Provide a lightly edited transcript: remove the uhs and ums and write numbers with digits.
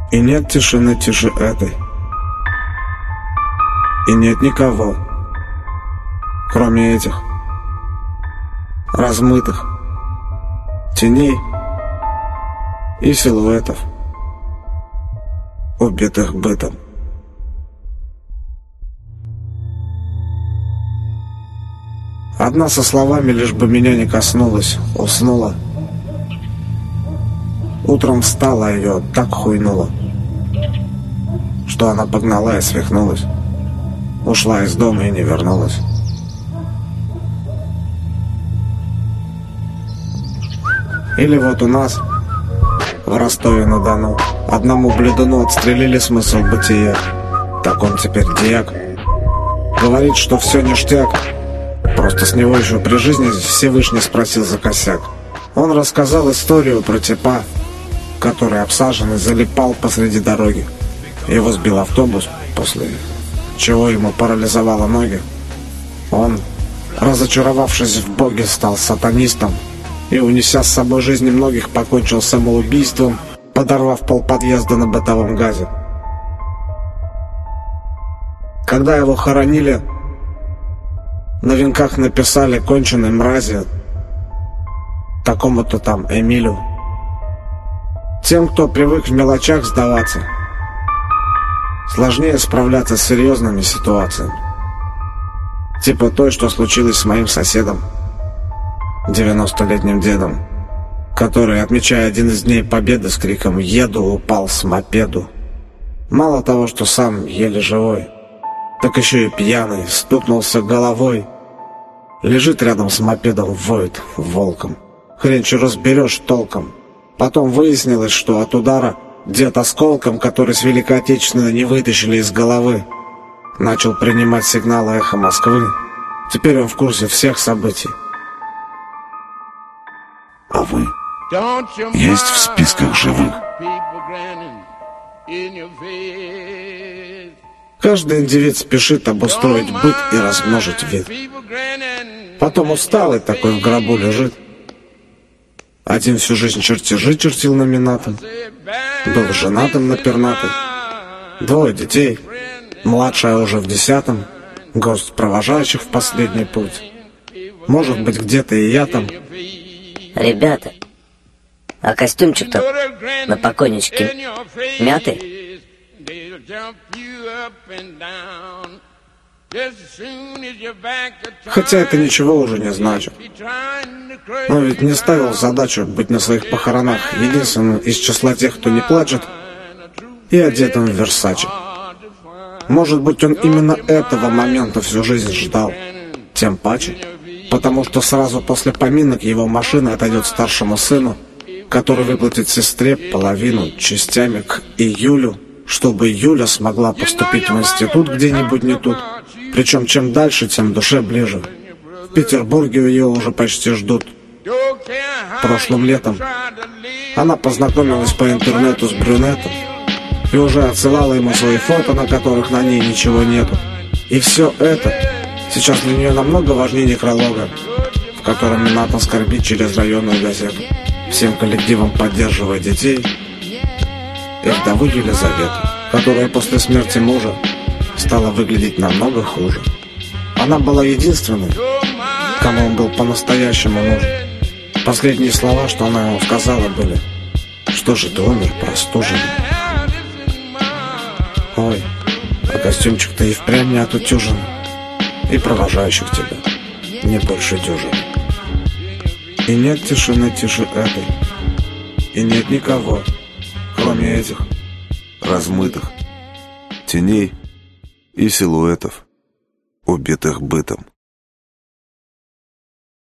И нет тишины тише этой, и нет никого, кроме этих размытых теней и силуэтов, убитых бытом. Одна со словами, лишь бы меня не коснулась, уснула. Утром встала, ее так хуйнуло, что она погнала и свихнулась. Ушла из дома и не вернулась. Или вот у нас, в Ростове-на-Дону, одному бледуну отстрелили смысл бытия. Так он теперь дьяк. Говорит, что все ништяк. Просто с него еще при жизни Всевышний спросил за косяк. Он рассказал историю про типа, который обсаженный залипал посреди дороги. Его сбил автобус, после чего ему парализовало ноги. Он, разочаровавшись в Боге, стал сатанистом и, унеся с собой жизни многих, покончил самоубийством, подорвав полподъезда на бытовом газе. Когда его хоронили, на венках написали «конченой мрази» такому-то там Эмилю. Тем, кто привык в мелочах сдаваться, сложнее справляться с серьезными ситуациями. Типа той, что случилось с моим соседом, 90-летним дедом, который, отмечая один из дней победы с криком «Еду!», упал с мопеду. Мало того, что сам еле живой, так еще и пьяный, стукнулся головой. Лежит рядом с мопедом, воет волком. Хрен что разберешь толком. Потом выяснилось, что от удара дед осколком, который с Великой Отечественной не вытащили из головы, начал принимать сигналы эхо Москвы. Теперь он в курсе всех событий. А вы есть в списках живых? Каждый индивид спешит обустроить быт и размножить вид. Потом усталый такой в гробу лежит. Один всю жизнь чертежи чертил номинатом, был женатым на пернатой, 2 детей, младшая уже в 10-м, горсть провожающих в последний путь. Может быть, где-то и я там. Ребята, а костюмчик-то на покойничке мятый? Хотя это ничего уже не значит. Но ведь не ставил задачу быть на своих похоронах единственным из числа тех, кто не плачет, и одетым в Версаче. Может быть, он именно этого момента всю жизнь ждал. Тем паче, потому что сразу после поминок его машина отойдет старшему сыну, который выплатит сестре половину частями к июлю, чтобы Юля смогла поступить в институт где-нибудь не тут. Причем чем дальше, тем душе ближе. В Петербурге ее уже почти ждут. Прошлым летом она познакомилась по интернету с брюнетом и уже отсылала ему свои фото, на которых на ней ничего нету. И все это сейчас для нее намного важнее некролога, в котором не надо скорбить через районную газету, всем коллективом поддерживая детей и вдову Елизавету, которая после смерти мужа стала выглядеть намного хуже. Она была единственной, кому он был по-настоящему нужен. Последние слова, что она ему сказала, были: «Что же ты умер, простуженный?» Ой, а костюмчик-то и впрямь не отутюжен, и провожающих тебя не больше дюжин. И нет тишины тише этой, и нет никого, кроме этих размытых теней и силуэтов, убитых бытом.